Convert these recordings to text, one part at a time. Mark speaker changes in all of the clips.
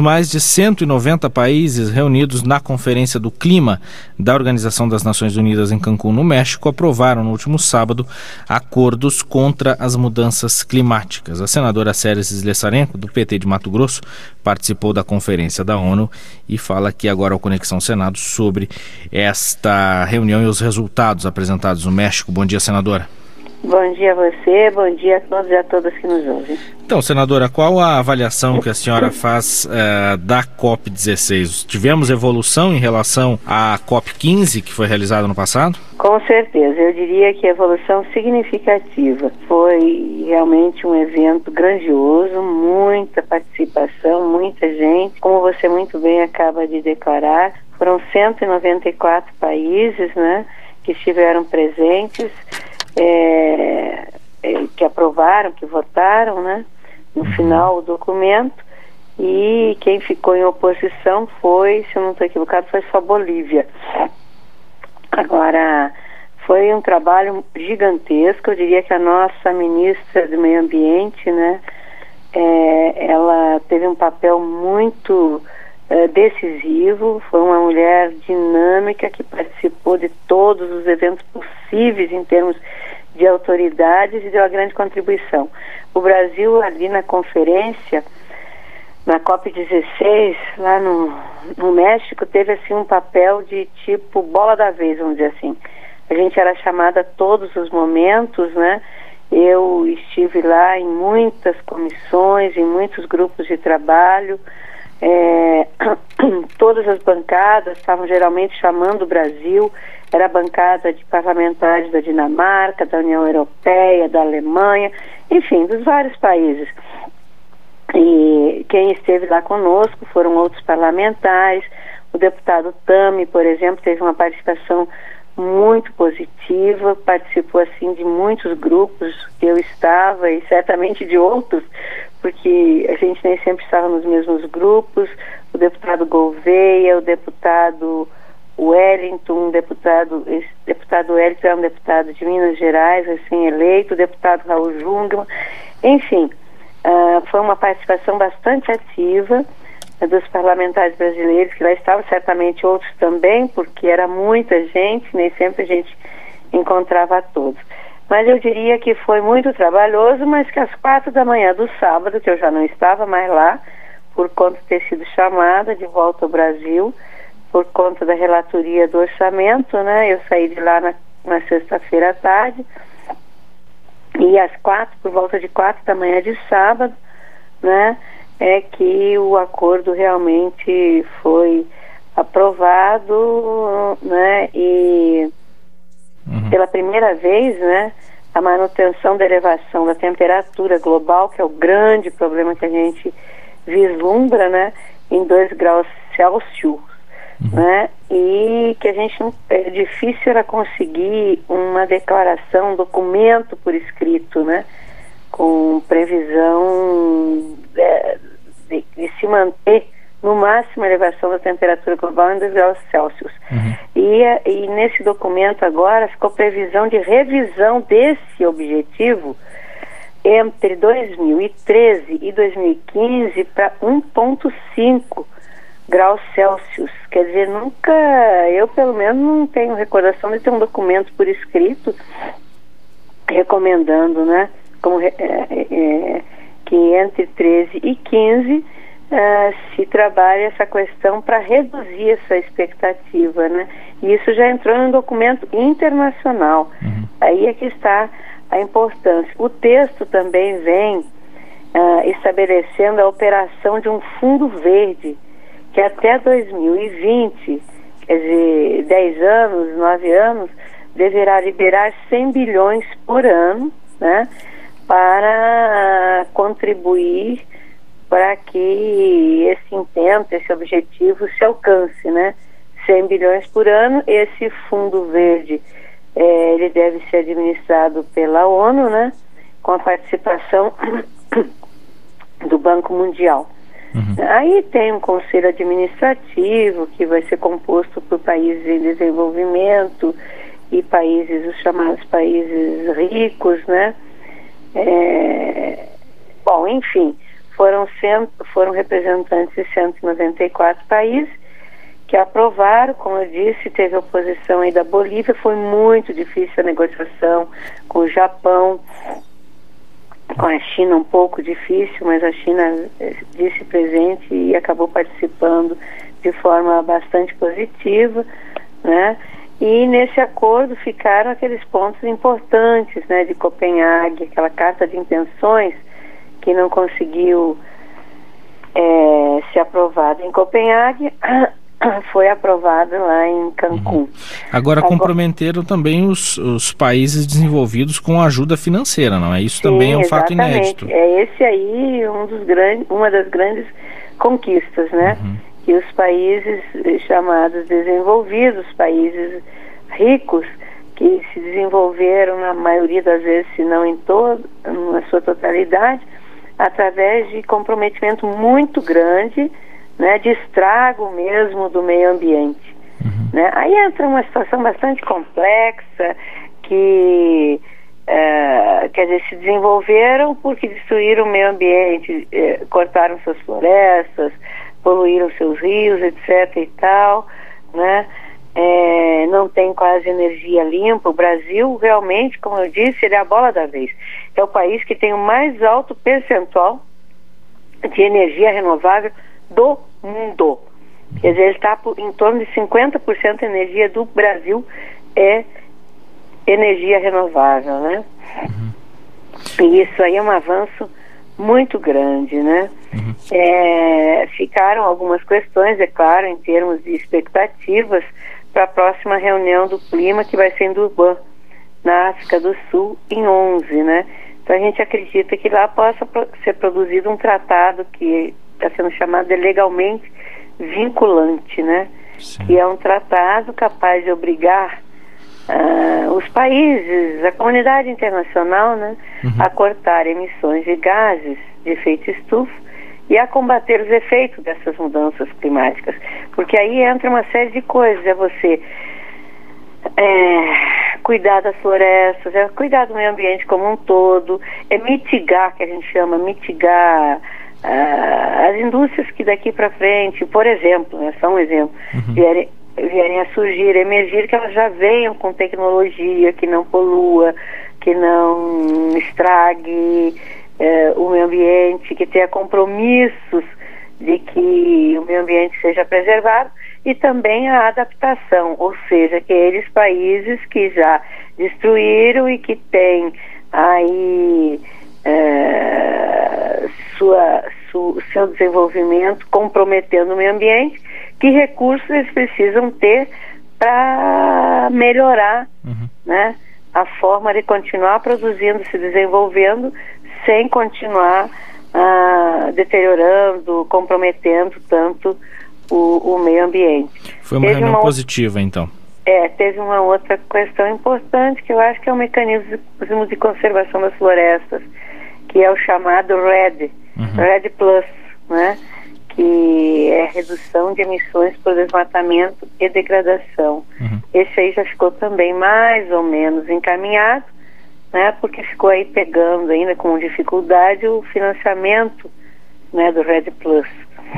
Speaker 1: mais de 190 países reunidos na Conferência do Clima da Organização das Nações Unidas em Cancún, no México, aprovaram no último sábado acordos contra as mudanças climáticas. A senadora Séries Sleszarenko, do PT de Mato Grosso, participou da conferência da ONU e fala aqui agora ao Conexão Senado sobre esta reunião e os resultados apresentados no México. Bom dia, senadora.
Speaker 2: Bom dia a você, bom dia a todos e a todas que nos ouvem.
Speaker 1: Então, senadora, qual a avaliação que a senhora faz da COP16? Tivemos evolução em relação à COP15, que foi realizada no passado?
Speaker 2: Com certeza, eu diria que evolução significativa. Foi realmente um evento grandioso, muita participação, muita gente. Como você muito bem acaba de declarar, foram 194 países, né, que estiveram presentes, que aprovaram, que votaram, né, no final o documento, e quem ficou em oposição foi, se eu não estou equivocado, foi só Bolívia. Agora, foi um trabalho gigantesco. Eu diria que a nossa ministra do Meio Ambiente, né, ela teve um papel muito decisivo. Foi uma mulher dinâmica que participou de todos os eventos possíveis em termos de autoridades e deu uma grande contribuição. O Brasil, ali na conferência, na COP16, lá no México, teve assim um papel de tipo bola da vez, vamos dizer assim. A gente era chamada a todos os momentos, né? Eu estive lá em muitas comissões, em muitos grupos de trabalho. Todas as bancadas estavam geralmente chamando o Brasil. Era a bancada de parlamentares da Dinamarca, da União Europeia, da Alemanha, enfim, dos vários países. E quem esteve lá conosco foram outros parlamentares. O deputado Tami, por exemplo, teve uma participação muito positiva, participou assim de muitos grupos que eu estava e certamente de outros, porque a gente nem sempre estava nos mesmos grupos. O deputado Gouveia, o deputado Wellington, esse deputado Wellington é um deputado de Minas Gerais, recém-eleito, o deputado Raul Jungmann, enfim, foi uma participação bastante ativa dos parlamentares brasileiros que lá estavam, certamente outros também, porque era muita gente, nem sempre a gente encontrava a todos. Mas eu diria que foi muito trabalhoso, mas que às 4 da manhã do sábado, que eu já não estava mais lá, por conta de ter sido chamada de volta ao Brasil, por conta da relatoria do orçamento, né? Eu saí de lá na sexta-feira à tarde, e por volta de 4 da manhã de sábado, né, é que o acordo realmente foi aprovado, né, e pela primeira vez, né, a manutenção da elevação da temperatura global, que é o grande problema que a gente vislumbra, né, em 2 graus Celsius, né, e que a gente é difícil era conseguir uma declaração, um documento por escrito, né, com previsão de se manter no máximo a elevação da temperatura global em 2 graus Celsius. E nesse documento agora ficou previsão de revisão desse objetivo entre 2013 e 2015 para 1,5 graus Celsius. Quer dizer, eu pelo menos não tenho recordação de ter um documento por escrito recomendando, né, que entre 13 e 15 se trabalha essa questão para reduzir essa expectativa, né? E isso já entrou num documento internacional. Aí é que está a importância. O texto também vem estabelecendo a operação de um fundo verde, que até 2020, quer dizer, 10 anos, 9 anos, deverá liberar 100 bilhões por ano, né, para contribuir para que esse intento, esse objetivo se alcance, né? 100 bilhões por ano. Esse fundo verde, ele deve ser administrado pela ONU, né, com a participação do Banco Mundial. Aí tem um conselho administrativo que vai ser composto por países em desenvolvimento e países, os chamados países ricos, né? Bom, enfim, foram representantes de 194 países que aprovaram. Como eu disse, teve oposição aí da Bolívia, foi muito difícil a negociação com o Japão, com a China um pouco difícil, mas a China disse presente e acabou participando de forma bastante positiva, né? E nesse acordo ficaram aqueles pontos importantes, né, de Copenhague, aquela carta de intenções que não conseguiu ser aprovada em Copenhague, foi aprovada lá em Cancún.
Speaker 1: Agora comprometeram também os países desenvolvidos com ajuda financeira, não é? Isso também é um fato inédito.
Speaker 2: É esse aí uma das grandes conquistas, né? Que os países chamados desenvolvidos, países ricos, que se desenvolveram na maioria das vezes, se não em na sua totalidade, através de comprometimento muito grande, né, de estrago mesmo do meio ambiente. Né? Aí entra uma situação bastante complexa que quer dizer, se desenvolveram porque destruíram o meio ambiente, cortaram suas florestas, poluíram seus rios, etc. e tal, né? Não tem quase energia limpa. O Brasil realmente, como eu disse, ele é a bola da vez. É o país que tem o mais alto percentual de energia renovável do mundo. Quer dizer, ele está em torno de 50% da energia do Brasil é energia renovável, né? E isso aí é um avanço muito grande, né? Ficaram algumas questões, é claro, em termos de expectativas para a próxima reunião do clima, que vai ser em Durban, na África do Sul, em 11, né? Então a gente acredita que lá possa ser produzido um tratado que está sendo chamado de legalmente vinculante, né? Sim. Que é um tratado capaz de obrigar os países, a comunidade internacional, né, a cortar emissões de gases de efeito estufa e a combater os efeitos dessas mudanças climáticas. Porque aí entra uma série de coisas, é você cuidar das florestas, é cuidar do meio ambiente como um todo, é mitigar, que a gente chama, mitigar as indústrias que daqui para frente, por exemplo, é só um exemplo, vierem a surgir, emergir, que elas já venham com tecnologia que não polua, que não estrague o meio ambiente, que tenha compromissos de que o meio ambiente seja preservado, e também a adaptação, ou seja, aqueles países que já destruíram e que têm aí seu desenvolvimento comprometendo o meio ambiente, que recursos eles precisam ter para melhorar, né, a forma de continuar produzindo, se desenvolvendo, sem continuar deteriorando, comprometendo tanto o meio ambiente.
Speaker 1: Foi uma reunião positiva, então.
Speaker 2: Teve uma outra questão importante, que eu acho que é o mecanismo de conservação das florestas, que é o chamado REDD, REDD Plus, né? Que é redução de emissões por desmatamento e degradação. Esse aí já ficou também mais ou menos encaminhado, né? Porque ficou aí pegando ainda com dificuldade o financiamento, né, do REDD Plus.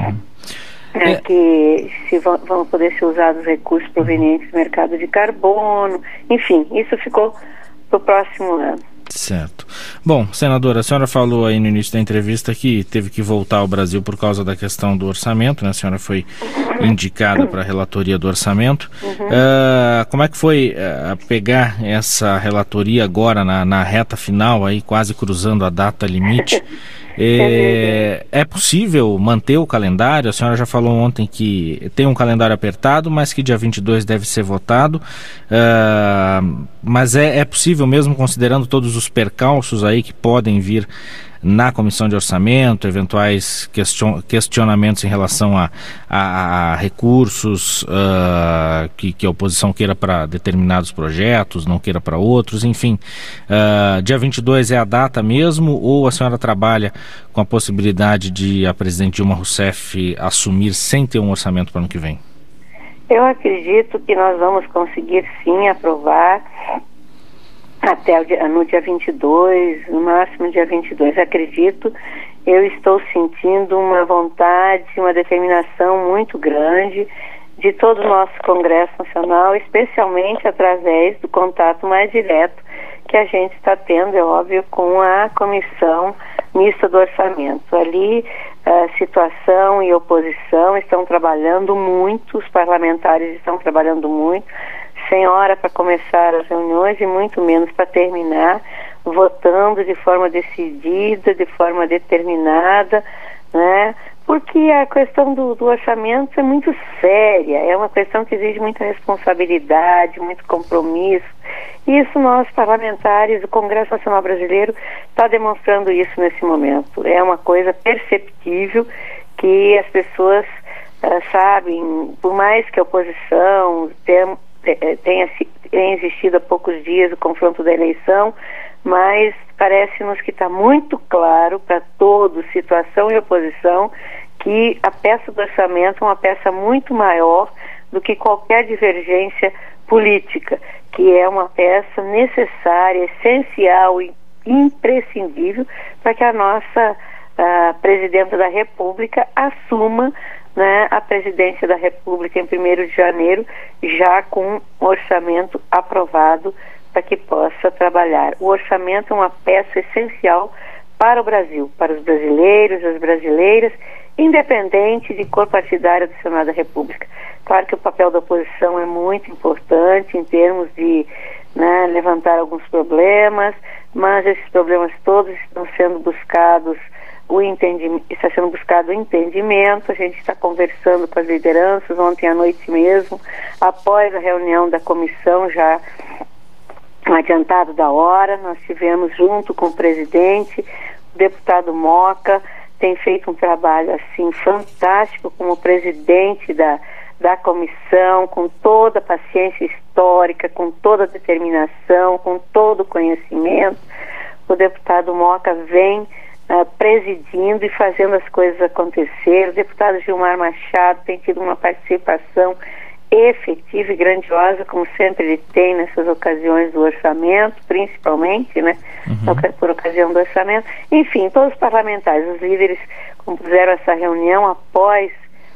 Speaker 2: Que vão poder ser usados recursos provenientes do mercado de carbono, enfim, isso ficou para o próximo ano.
Speaker 1: Certo. Bom, senadora, a senhora falou aí no início da entrevista que teve que voltar ao Brasil por causa da questão do orçamento, né? A senhora foi indicada para a relatoria do orçamento. Como é que foi pegar essa relatoria agora na reta final, aí quase cruzando a data limite? É possível manter o calendário? A senhora já falou ontem que tem um calendário apertado, mas que dia 22 deve ser votado, mas é possível mesmo, considerando todos os percalços aí que podem vir na Comissão de Orçamento, eventuais questionamentos em relação a recursos que a oposição queira para determinados projetos, não queira para outros, enfim. Dia 22 é a data mesmo, ou a senhora trabalha com a possibilidade de a presidente Dilma Rousseff assumir sem ter um orçamento para o ano que vem?
Speaker 2: Eu acredito que nós vamos conseguir sim aprovar até no dia 22, no máximo dia 22, acredito, eu estou sentindo uma vontade, uma determinação muito grande de todo o nosso Congresso Nacional, especialmente através do contato mais direto que a gente está tendo, é óbvio, com a Comissão Mista do Orçamento. Ali, a situação e oposição estão trabalhando muito, os parlamentares estão trabalhando muito, sem hora para começar as reuniões e muito menos para terminar, votando de forma decidida, de forma determinada, né? Porque a questão do orçamento é muito séria, é uma questão que exige muita responsabilidade, muito compromisso. E isso nós, parlamentares, o Congresso Nacional Brasileiro, está demonstrando isso nesse momento. É uma coisa perceptível que as pessoas sabem, por mais que a oposição tenha existido há poucos dias o confronto da eleição, mas parece-nos que está muito claro para todos, situação e oposição, que a peça do orçamento é uma peça muito maior do que qualquer divergência política, que é uma peça necessária, essencial e imprescindível para que a nossa Presidenta da República assuma, né, a presidência da República em 1º de janeiro, já com um orçamento aprovado para que possa trabalhar. O orçamento é uma peça essencial para o Brasil, para os brasileiros, as brasileiras, independente de cor partidária do Senado da República. Claro que o papel da oposição é muito importante em termos de, né, levantar alguns problemas, mas esses problemas todos estão sendo buscados, está sendo buscado o entendimento. A gente está conversando com as lideranças ontem à noite mesmo, após a reunião da comissão, já adiantado da hora, nós tivemos junto com o presidente, o deputado Moca tem feito um trabalho assim fantástico como presidente da comissão, com toda a paciência histórica, com toda a determinação, com todo o conhecimento. O deputado Moca vem presidindo e fazendo as coisas acontecer. O deputado Gilmar Machado tem tido uma participação efetiva e grandiosa, como sempre ele tem nessas ocasiões do orçamento, principalmente, né? Por ocasião do orçamento. Enfim, todos os parlamentares, os líderes compuseram essa reunião após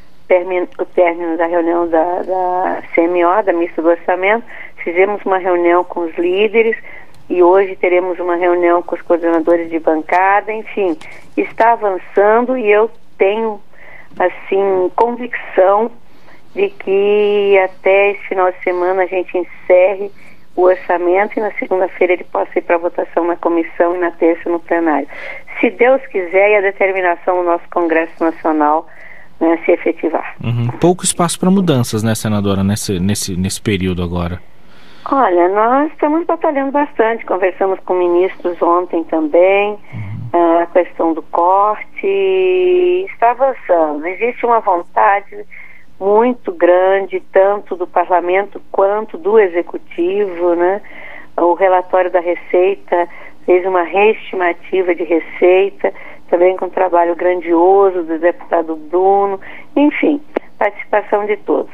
Speaker 2: o término da reunião da CMO, da Mista do Orçamento. Fizemos uma reunião com os líderes e hoje teremos uma reunião com os coordenadores de bancada. Enfim, está avançando e eu tenho, assim, convicção de que até esse final de semana a gente encerre o orçamento e na segunda-feira ele possa ir para votação na comissão e na terça no plenário. Se Deus quiser e a determinação do nosso Congresso Nacional, né, se efetivar.
Speaker 1: Pouco espaço para mudanças, né, senadora, nesse período agora?
Speaker 2: Olha, nós estamos batalhando bastante, conversamos com ministros ontem também, a questão do corte está avançando. Existe uma vontade muito grande, tanto do parlamento quanto do executivo, né? O relatório da Receita fez uma reestimativa de receita, também com um trabalho grandioso do deputado Bruno, enfim, participação de todos.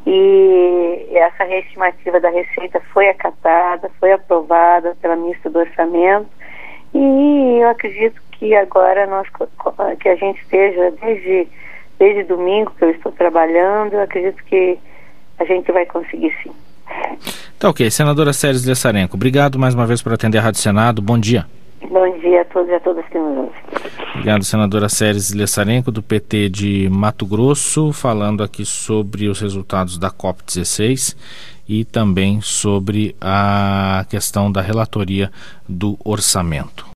Speaker 2: E essa reestimativa da Receita foi acatada, foi aprovada pela Ministra do Orçamento, e eu acredito que agora que a gente esteja desde domingo que eu estou trabalhando, eu acredito que a gente vai conseguir sim.
Speaker 1: Tá ok. Senadora Séries Lessarenko, obrigado mais uma vez por atender a Rádio Senado. Bom dia.
Speaker 2: Bom dia a todos e a todas que nos ouvem.
Speaker 1: Obrigado, senadora Séries Lessarenko, do PT de Mato Grosso, falando aqui sobre os resultados da COP16 e também sobre a questão da relatoria do orçamento.